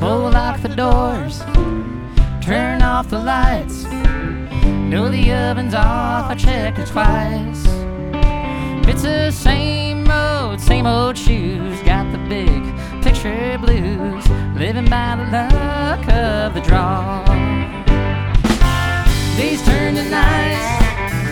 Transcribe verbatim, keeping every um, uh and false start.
Pull lock the doors, turn off the lights. Know the oven's off, I checked it twice. It's the same old, same old shoes. Got the big picture blues. Living by the luck of the draw. Days turn to nights,